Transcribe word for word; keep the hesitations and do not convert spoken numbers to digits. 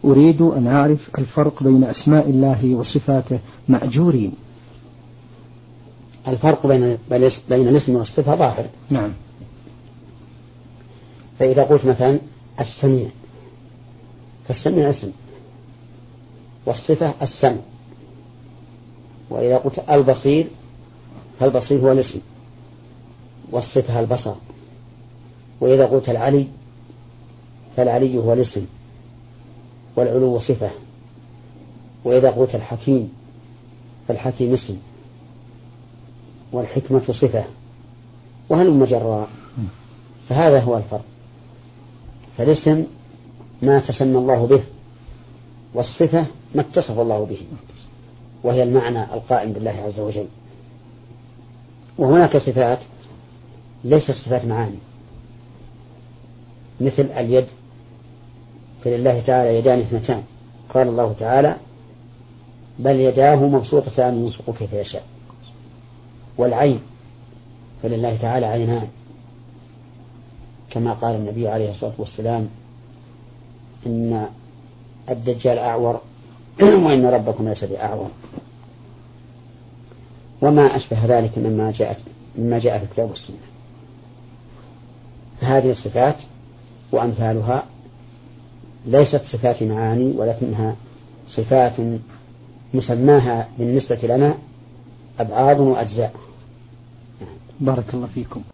أريد أن أعرف الفرق بين أسماء الله وصفاته مأجورين. الفرق بين بين الاسم والصفة ظاهر. نعم. فإذا قلت مثلا السميع فالسميع اسم، والصفة السمع. وإذا قلت البصير فالبصير هو الاسم، والصفة البصر. وإذا قلت العلي فالعلي هو الاسم، والعلو صفة. وإذا قلت الحكيم فالحكيم اسم، والحكمة صفة، وهل مجرى. فهذا هو الفرق. فالاسم ما تسمى الله به، والصفة ما اتصف الله به، وهي المعنى القائم بالله عز وجل. وهناك صفات ليست صفات معاني، مثل اليد، فلله تعالى يدان اثنتان، قال الله تعالى بل يداه مبسوطتان ينفق كيف يشاء. والعين فلله تعالى عينان، كما قال النبي عليه الصلاة والسلام إن الدجال أعور وإن ربكم ليس بأعور، وما أشبه ذلك مما جاء مما جاء في الكتاب والسنة. هذه الصفات وأمثالها ليست صفات معاني، ولكنها صفات مسماها بالنسبة لنا أبعاد وأجزاء. بارك الله فيكم.